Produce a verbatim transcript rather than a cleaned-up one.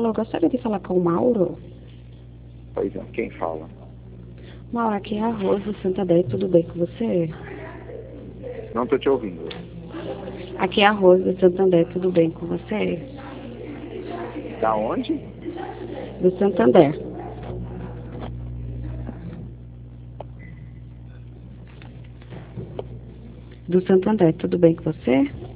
Alô, gostaria de falar com o Mauro? Pois é, quem fala? Mauro, aqui é a Rose do Santander, tudo bem com você? Não tô te ouvindo. Aqui é a Rose do Santander, tudo bem com você? Da onde? Do Santander. Do Santander, tudo bem com você?